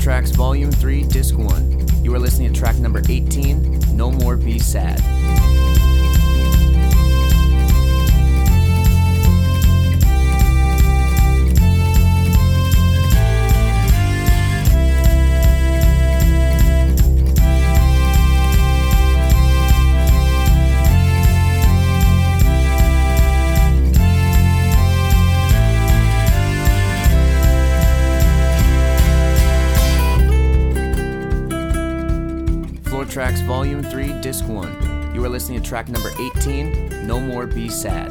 Tracks Volume 3, Disc 1. You are listening to track number 18, No More Be Sad. Tracks Volume 3, Disc 1. You are listening to track number 18, No More Be Sad.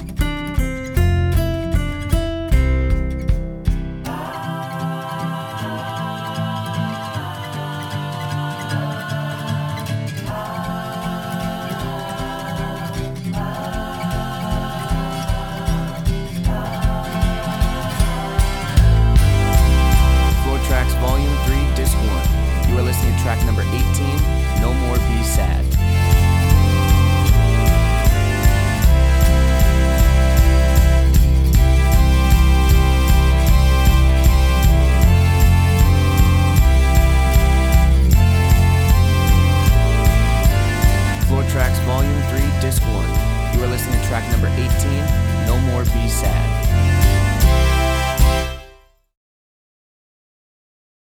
Floor Tracks Volume 3, Disc 1. You are listening to track number 18, No More Be Sad. Floor Tracks Volume 3, Disc 1. You are listening to track number 18, No More Be Sad.